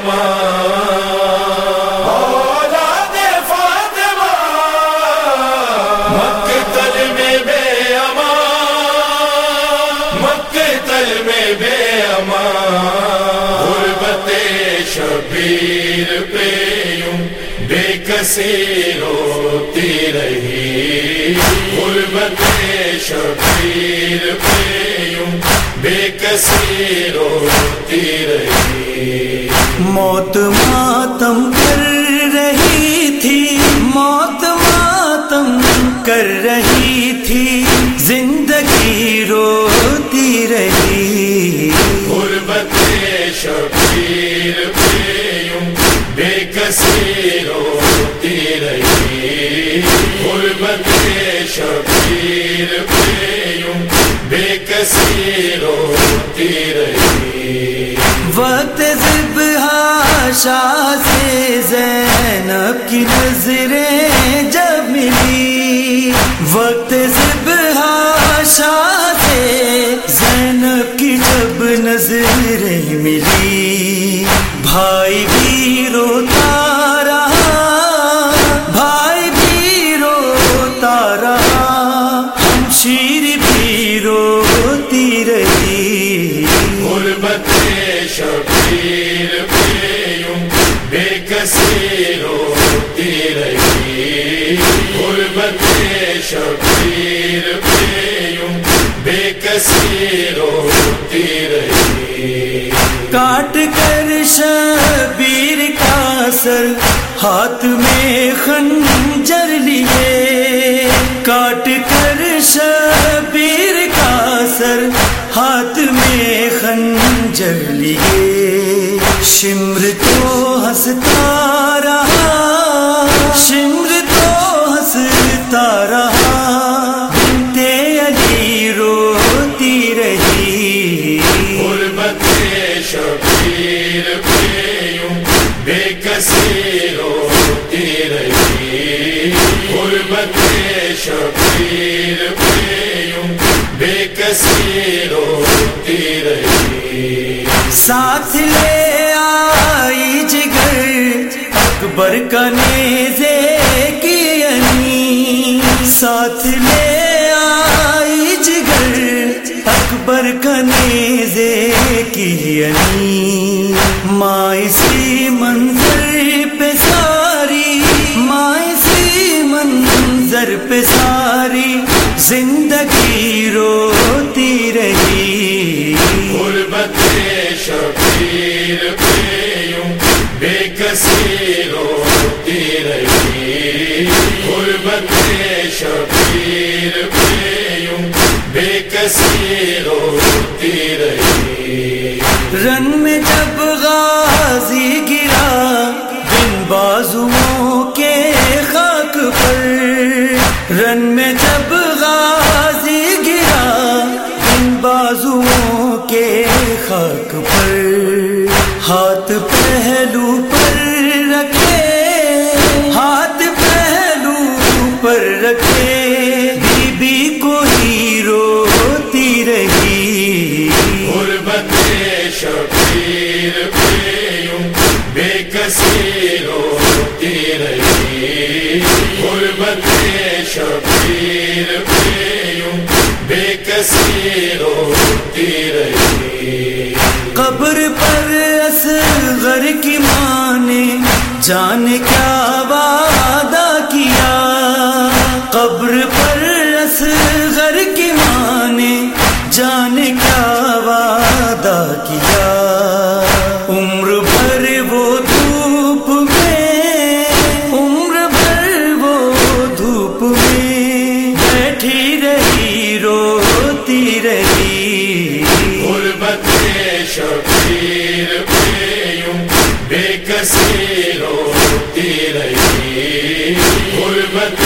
امان، اولاد فاطمہ مقتل میں بے امان، مقتل میں بے امان، غربت شبیر پہ یوں بے کسی روتی رہی، غربت شبیر پہ یوں بے کسی روتی رہی۔ موت ماتم کر رہی تھی، موت ماتم کر رہی تھی، زندگی روتی رہی، غربت شبیر پہ یوں بے کسی روتی رہی، غربت شبیر پہ یوں بے کسی روتی رہی۔ وقت ذبح شاہ سے زینب کی نظریں جب ملی، وقت ذبح شاہ سے زینب کی جب نظریں ملی، بھائی بھی روتا رہا، بھائی بھی روتا رہا، شمشیر بھی روتی رہی، غربت شبیر پہ یوں بے کسی روتی رہی، غربت شبیر پہ یوں بے کسی روتی رہی۔ کاٹ کر شبیر کا سر ہاتھ میں خنجر لیے، کاٹ کر شبیر کا سر ہاتھ میں خنجر لیے، شمر تو ہنستا رہا، شمر تو ہنستا رہا، بنت علی روتی رہی، غربت شبیر پہ یوں بے کسی روتی رہی، غربت شبیر پہ یوں بے کسی روتی رہی۔ ساتھ لے آئی جگر اکبر کا نیزے کی انی، ساتھ لے آئی جگر اکبر کا نیزے کی انی، ماں اسی منظر پہ ساری، ماں اسی منظر پہ ساری زندگی روتی رہی، غربت شبیر پہ یوں بے کسی روتی رہی، غربت شبیر پہ یوں بے کسی روتی رہی۔ رن میں جب غازی گرا بن بازوؤں کے خاک پر، رن میں جب غازی گرا بن بازوؤں کے خاک پر، ہاتھ پہلو پر رکھے، ہاتھ پہلو پر رکھے، بی بی کوئی روتی رہی، غربت شبیر پہ یوں بے کسی روتی رہی، غربت شبیر پہ یوں بے کسی روتی رہی۔ قبر پر اصغر کی ماں نے جانے کیا وعدہ کیا، قبر پر اصغر کی ماں نے جانے کیا وعدہ کیا، عمر بھر وہ دھوپ میں، عمر بھر وہ دھوپ میں بیٹھی رہی روتی رہی، غربت شبیر پہ یوں بے کسی روتی رہی، غربت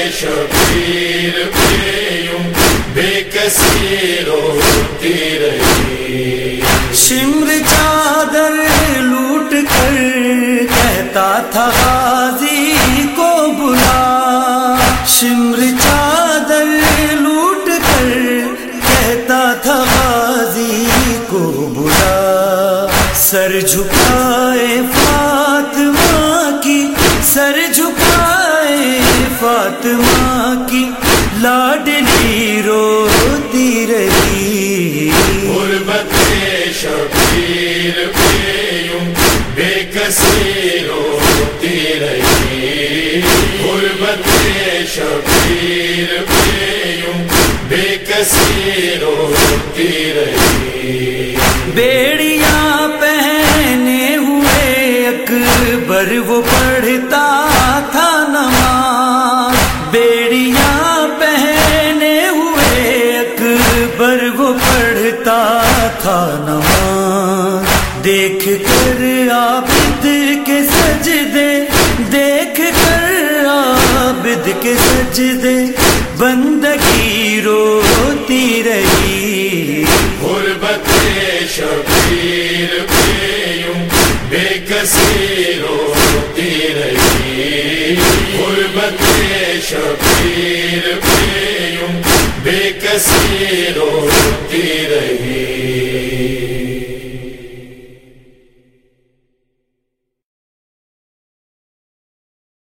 شبیر پہ یوں بے کسی روتی رہی۔ شمر چادر لوٹ کر کہتا تھا غازی کو بلا، شمر چادر لوٹ کر کہتا تھا غازی کو بلا، سر جھکائے فاطمہ کی، سر جھکائے فاطمہ کی، لاڈلی روتی رہی۔ غربت کے شبیر پہ یوں بے کسی روتی رہی، غربت کے شبیر پہ یوں بے کسی روتی رہی۔ بیڑیاں پہنے ہوئے اکبر وہ پڑھتا تھا نماز، بیڑیاں پہنے ہوئے اکبر وہ پڑھتا تھا نماز۔ دیکھ کر عابد کے سجدے، دیکھ کر عابد کے سجدے، بندگی روتی رہی۔ غربت کے شبیر پہ یوں بے کسی روتی رہی، غربت کے شبیر پہ یوں بے کسی روتی